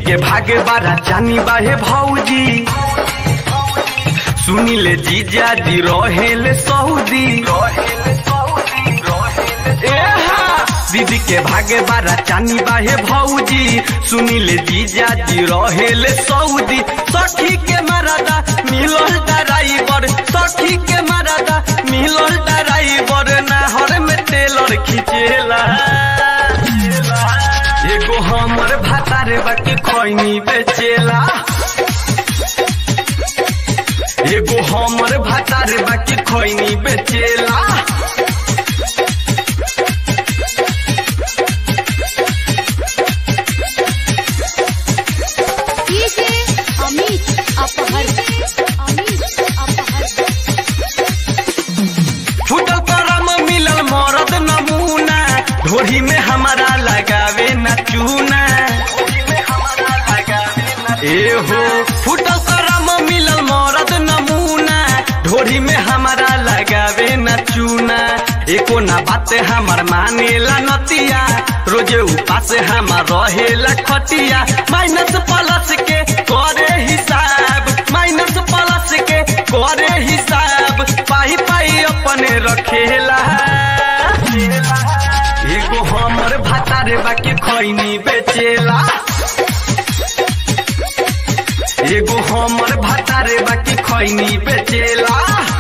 के भागे बारा जानी बाहे भौजी सुनीले जीजा जी रहेले सऊदी दीदी के भागे बारा चानी बाहे भौजी सुनीले जीजा जी रहेले सऊदी सखी के मरादा मिलल ड्राइवर सखी के मरादा मिलल ड्राइवर नहर में टेलर खिंचेला एगो हमर भातारे बाकी खैनी बेचेला एगो हमर भातारे बाकी खैनी बेचेला छूटल करम मिलल मरद नमूना ढोरी में हमारा लगावे न चूना एहो फूटल करम मिलल मरद नमूना ढोरी में हमारा लगावे न चूना एको ना बात हमार मानेला नतिया रोजे उपास हमार रहेला खटिया माइनस प्लस के करे हिसाब माइनस प्लस के करे हिसाब पाई पाई अपने रखेला एगो हमर भातारे बाकी खैनी बेचेला एगो हमर भातारे बाकी खैनी बेचेला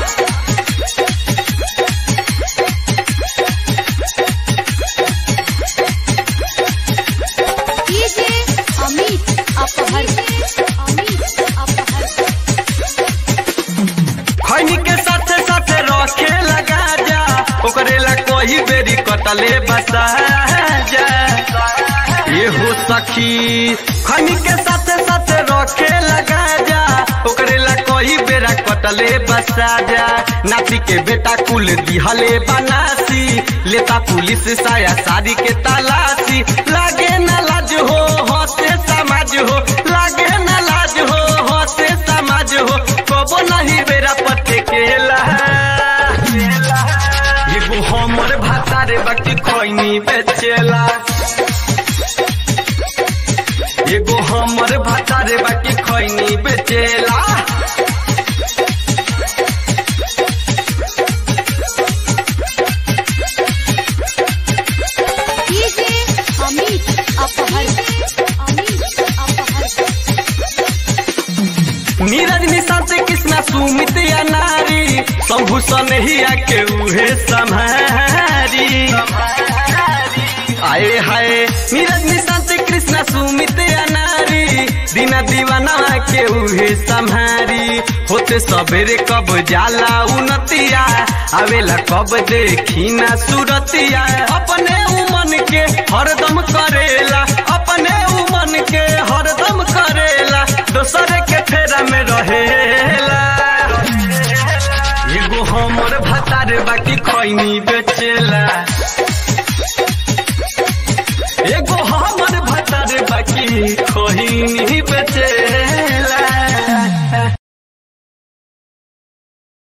खैनी के साथे साथे रखे लगा जा ओकरेला कोई बेरी कटले बसा जा ये हो सखी खैनी के साथे साथे रखे लगा जा ओकरेला कोई बेरा कटले बसा जा नाती के बेटा कुल दिहले बनासी लेता पुलिस साया साड़ी के तलाशी लागे न लाज हो हंसे समाज हो लागे न लाज हो हंसे समाज हो कबो नहीं बेरा पटे केला एगो हमर भातारे बाकी खैनी बेचेला एगो हमर भातारे बाकी खैनी बेचेला नीरज निशांत कृष्णा सुमित या नारी संभूषण ही आके उहे सम्हारी आए हाय नीरज निशांत कृष्णा सुमित या नारी दीना दीवाना के उहे सम्हारी होते सबेरे कब जाला उनतिया आवेला कब देखी ना सूरतिया अपने उमन के हरदम करेला अपने उमन के हरदम करेला दोसर के फेरा में रहेला एगो हमर भातारे बाकी खैनी